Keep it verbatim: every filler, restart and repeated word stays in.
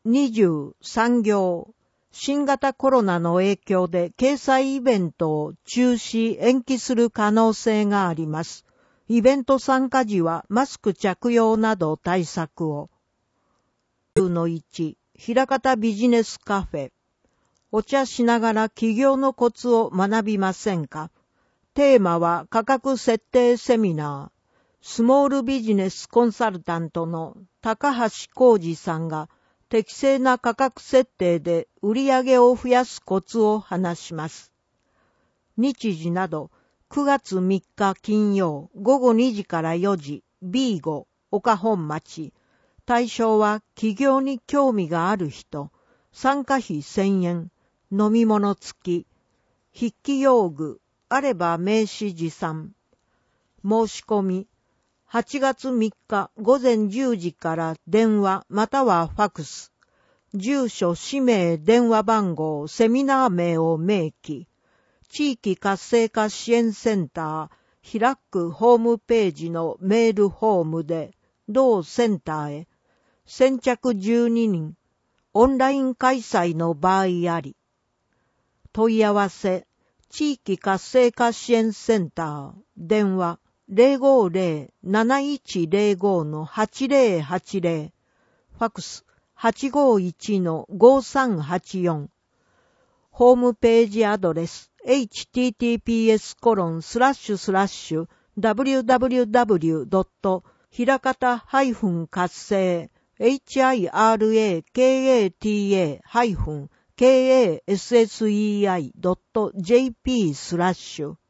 にじゅうさん行、新型コロナの影響で掲載イベントを中止延期する可能性があります。イベント参加時はマスク着用など対策を。じゅうのいち、枚方ビジネスカフェ。お茶しながら起業のコツを学びませんか？テーマは価格設定セミナー。スモールビジネスコンサルタントの高橋浩二さんが適正な価格設定で売上を増やすコツを話します。日時などくがつみっか金曜ごごにじからよじ ビーご 岡本町。対象は起業に興味がある人。参加費せんえん。飲み物付き。筆記用具。あれば名刺持参。申し込み。はちがつみっかごぜんじゅうじから電話またはファクス。住所、氏名、電話番号、セミナー名を明記。地域活性化支援センター、開くホームページのメールフォームで、同センターへ。先着じゅうににん。オンライン開催の場合あり。問い合わせ。地域活性化支援センター。電話。ゼロごゼロ なないちゼロご のはちゼロはちゼロ。ファクス はちごいち のごさんはちよん。ホームページアドレス エイチティーティーピーエスコロンスラッシュスラッシュダブリューダブリューダブリュードットひらかた活性 エイチアイアールエーケーエーティーエーケーエーエスエスイーアイドットジェーピー スラッシュ